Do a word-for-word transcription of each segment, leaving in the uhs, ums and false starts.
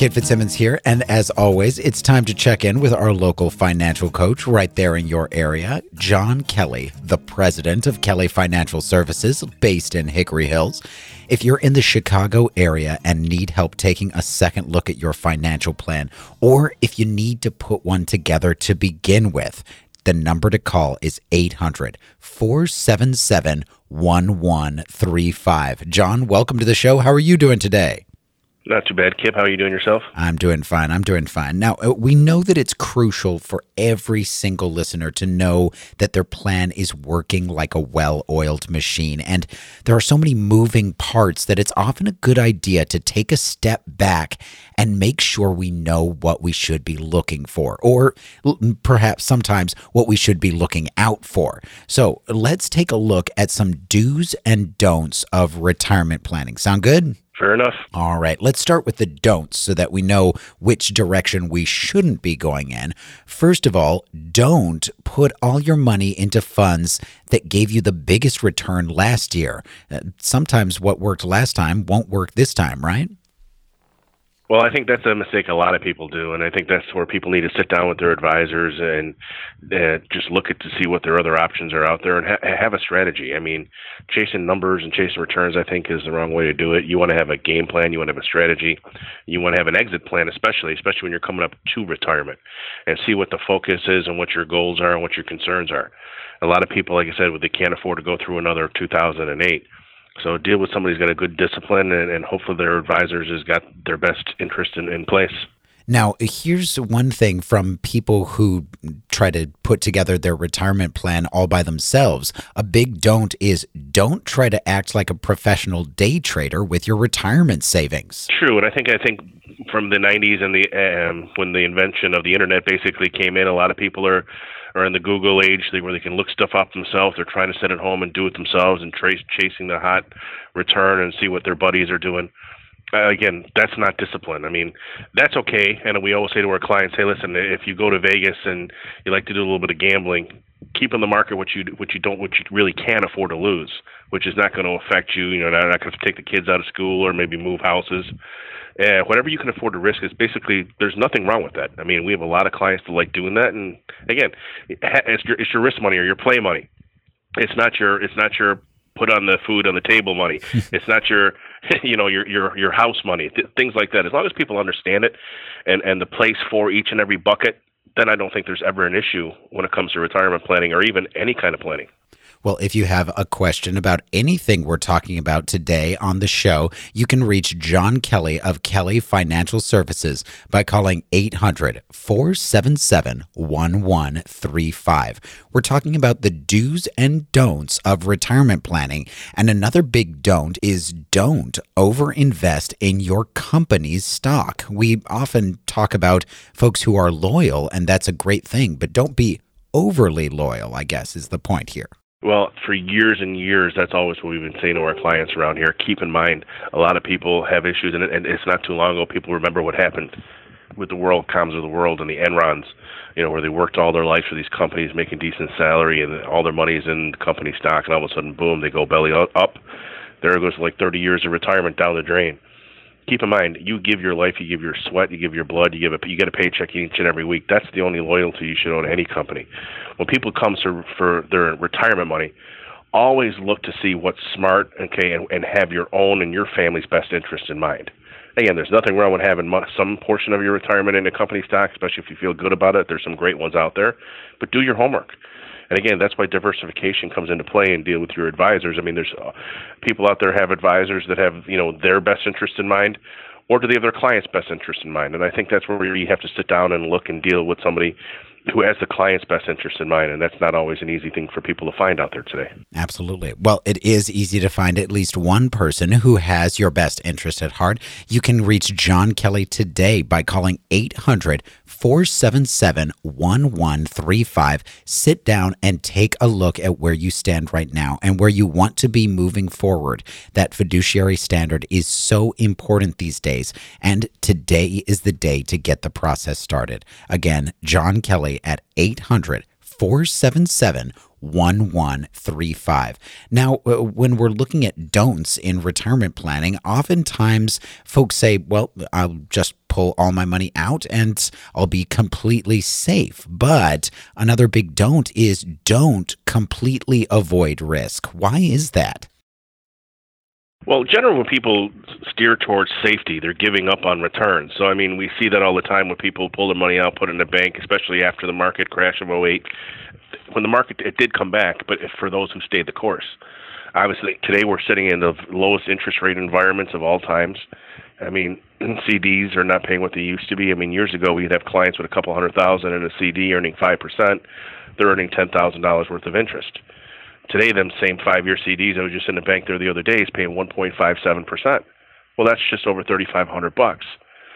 Kate Fitzsimmons here, and as always, it's time to check in with our local financial coach right there in your area, John Kelly, the president of Kelly Financial Services, based in Hickory Hills. If you're in the Chicago area and need help taking a second look at your financial plan, or if you need to put one together to begin with, the number to call is eight hundred, four seven seven, one one three five. John, welcome to the show. How are you doing today? Not too bad. Kip, how are you doing yourself? I'm doing fine. I'm doing fine. Now, we know that it's crucial for every single listener to know that their plan is working like a well-oiled machine. And there are so many moving parts that it's often a good idea to take a step back and make sure we know what we should be looking for, or perhaps sometimes what we should be looking out for. So let's take a look at some do's and don'ts of retirement planning. Sound good? Fair enough. All right, let's start with the don'ts so that we know which direction we shouldn't be going in. First of all, don't put all your money into funds that gave you the biggest return last year. Uh, sometimes what worked last time won't work this time, right? Well, I think that's a mistake a lot of people do, and I think that's where people need to sit down with their advisors and uh, just look at to see what their other options are out there and ha- have a strategy. I mean, chasing numbers and chasing returns, I think, is the wrong way to do it. You want to have a game plan. You want to have a strategy. You want to have an exit plan, especially, especially when you're coming up to retirement, and see what the focus is and what your goals are and what your concerns are. A lot of people, like I said, they can't afford to go through another two thousand eight. So deal with somebody who's got a good discipline, and, and hopefully their advisors has got their best interest in, in place. Now, here's one thing from people who try to put together their retirement plan all by themselves. A big don't is don't try to act like a professional day trader with your retirement savings. True, and I think I think from the nineties and the um, when the invention of the internet basically came in, a lot of people are are in the Google age where they can look stuff up themselves. They're trying to sit at home and do it themselves and trace chasing the hot return and see what their buddies are doing. Uh, again, that's not discipline. I mean, that's okay. And we always say to our clients, hey, listen, if you go to Vegas and you like to do a little bit of gambling, keep in the market what you what you don't what you really can afford to lose, which is not going to affect you. You know, not, not going to take the kids out of school or maybe move houses. Uh, whatever you can afford to risk is basically, there's nothing wrong with that. I mean, we have a lot of clients that like doing that. And again, it's your, it's your risk money or your play money. It's not your, it's not your put on the food on the table money. It's not your, you know, your, your, your house money, th- things like that. As long as people understand it and, and the place for each and every bucket, then I don't think there's ever an issue when it comes to retirement planning or even any kind of planning. Well, if you have a question about anything we're talking about today on the show, you can reach John Kelly of Kelly Financial Services by calling eight hundred, four seven seven, one one three five. We're talking about the do's and don'ts of retirement planning. And another big don't is don't overinvest in your company's stock. We often talk about folks who are loyal, and that's a great thing, but don't be overly loyal, I guess, is the point here. Well, for years and years, that's always what we've been saying to our clients around here. Keep in mind, a lot of people have issues, and, it, and it's not too long ago, people remember what happened with the WorldComs of the world and the Enrons, you know, where they worked all their life for these companies, making decent salary, and all their money's in company stock, and all of a sudden, boom, they go belly up. There goes like thirty years of retirement down the drain. Keep in mind, you give your life, you give your sweat, you give your blood, you give a, you get a paycheck each and every week. That's the only loyalty you should owe to any company. When people come to, for their retirement money, always look to see what's smart, okay, and, and have your own and your family's best interest in mind. Again, there's nothing wrong with having some portion of your retirement in a company stock, especially if you feel good about it. There's some great ones out there, but do your homework. And again, that's why diversification comes into play and deal with your advisors. I mean, there's uh, people out there have advisors that have, you know, their best interest in mind, or do they have their client's best interest in mind? And I think that's where you have to sit down and look and deal with somebody who has the client's best interest in mind, and that's not always an easy thing for people to find out there today. Absolutely. Well, it is easy to find at least one person who has your best interest at heart. You can reach John Kelly today by calling eight hundred, four seven seven, one one three five. Sit down and take a look at where you stand right now and where you want to be moving forward. That fiduciary standard is so important these days, and today is the day to get the process started. Again, John Kelly at eight hundred, four seven seven, one one three five. Now, uh, when we're looking at don'ts in retirement planning, oftentimes folks say, well, I'll just pull all my money out and I'll be completely safe. But another big don't is don't completely avoid risk. Why is that? Well, generally, when people steer towards safety, they're giving up on returns. So, I mean, we see that all the time when people pull their money out, put it in the bank, especially after the market crash of oh eight. When the market, it did come back, but for those who stayed the course. Obviously, today we're sitting in the lowest interest rate environments of all times. I mean, C Ds are not paying what they used to be. I mean, years ago, we'd have clients with a couple hundred thousand in a C D earning five percent. They're earning ten thousand dollars worth of interest. Today, them same five-year C Ds, I was just in the bank there the other day, is paying one point five seven percent. Well, that's just over thirty-five hundred bucks.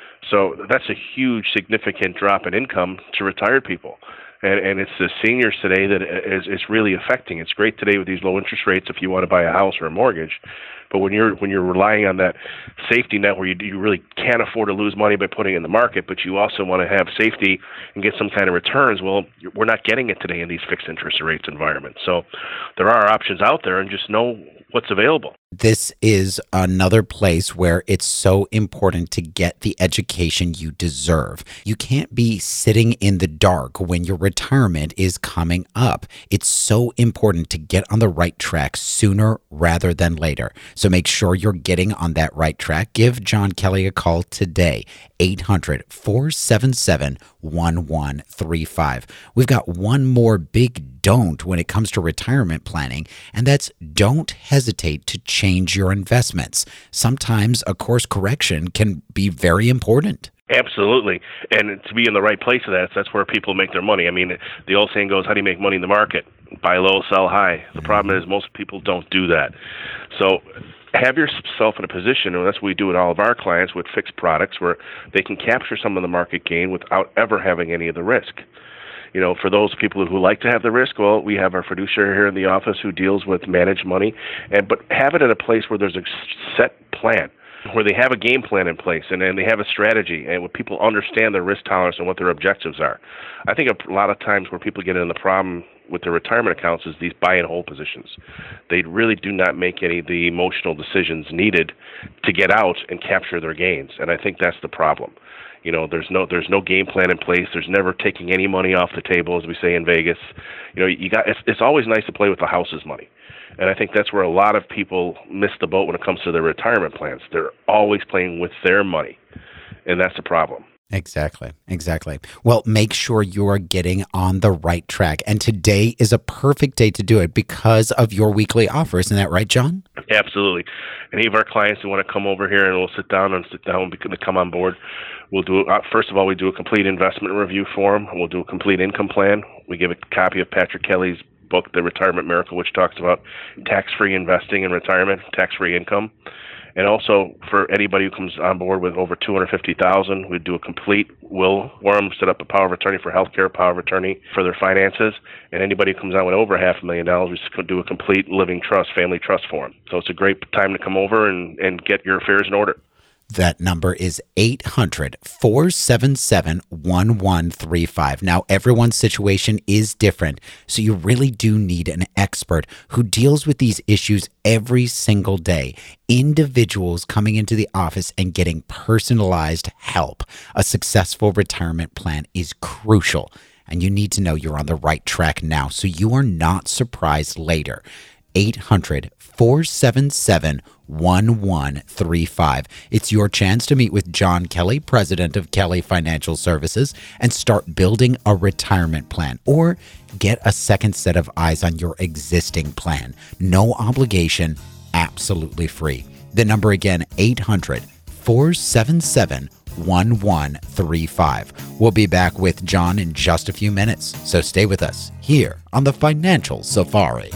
So that's a huge, significant drop in income to retired people. And, and it's the seniors today that is, is really affecting. It's great today with these low interest rates if you want to buy a house or a mortgage. But when you're when you're relying on that safety net where you, you really can't afford to lose money by putting it in the market, but you also want to have safety and get some kind of returns, well, we're not getting it today in these fixed interest rates environments. So there are options out there, and just know what's available. This is another place where it's so important to get the education you deserve. You can't be sitting in the dark when your retirement is coming up. It's so important to get on the right track sooner rather than later. So make sure you're getting on that right track. Give John Kelly a call today, eight hundred, four seven seven, one one three five. We've got one more big don't when it comes to retirement planning, and that's don't hesitate to change your investments. Sometimes a course correction can be very important. Absolutely. And to be in the right place of that, that's where people make their money. I mean, the old saying goes, how do you make money in the market? Buy low, sell high. The problem is most people don't do that. So have yourself in a position, and that's what we do with all of our clients with fixed products, where they can capture some of the market gain without ever having any of the risk. You know, for those people who like to have the risk, well, we have our fiduciary here in the office who deals with managed money, and but have it in a place where there's a set plan, where they have a game plan in place, and, and they have a strategy, and where people understand their risk tolerance and what their objectives are. I think a lot of times where people get in the problem with their retirement accounts is these buy and hold positions. They really do not make any of the emotional decisions needed to get out and capture their gains, and I think that's the problem. You know, there's no there's no game plan in place. There's never taking any money off the table, as we say in Vegas. You know, you got it's, it's always nice to play with the house's money, and I think that's where a lot of people miss the boat when it comes to their retirement plans. They're always playing with their money, and that's the problem. Exactly. Exactly. Well, make sure you are getting on the right track. And today is a perfect day to do it because of your weekly offer. Isn't that right, John? Absolutely. Any of our clients who want to come over here and we'll sit down and sit down and come on board, we'll do, uh, first of all, we do a complete investment review for them. We'll do a complete income plan. We give a copy of Patrick Kelly's book, The Retirement Miracle, which talks about tax-free investing in retirement, tax-free income. And also, for anybody who comes on board with over two hundred fifty thousand dollars, we do a complete will for them, set up a power of attorney for healthcare, power of attorney for their finances. And anybody who comes on with over half a million dollars, we do a complete living trust, family trust for them. So it's a great time to come over and, and get your affairs in order. That number is eight hundred, four seven seven, one one three five. Now, everyone's situation is different, so you really do need an expert who deals with these issues every single day. Individuals coming into the office and getting personalized help. A successful retirement plan is crucial, and you need to know you're on the right track now so you are not surprised later. eight hundred, four seven seven, one one three five. It's your chance to meet with John Kelly, president of Kelly Financial Services, and start building a retirement plan or get a second set of eyes on your existing plan. No obligation, absolutely free. The number again, eight hundred, four seven seven, one one three five. We'll be back with John in just a few minutes, so stay with us here on the Financial Safari.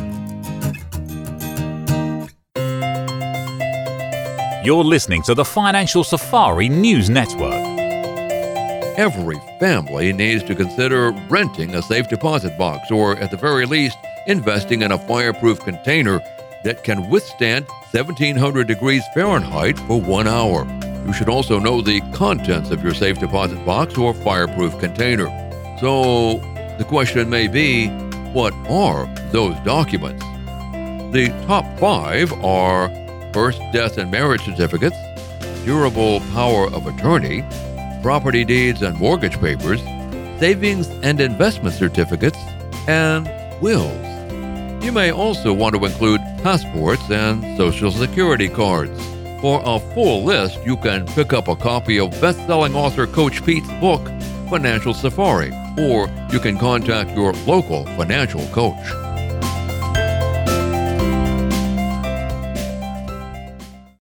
You're listening to the Financial Safari News Network. Every family needs to consider renting a safe deposit box or, at the very least, investing in a fireproof container that can withstand seventeen hundred degrees Fahrenheit for one hour. You should also know the contents of your safe deposit box or fireproof container. So, the question may be, what are those documents? The top five are birth, death, and marriage certificates, durable power of attorney, property deeds and mortgage papers, savings and investment certificates, and wills. You may also want to include passports and Social Security cards. For a full list, you can pick up a copy of best-selling author Coach Pete's book, Financial Safari, or you can contact your local financial coach.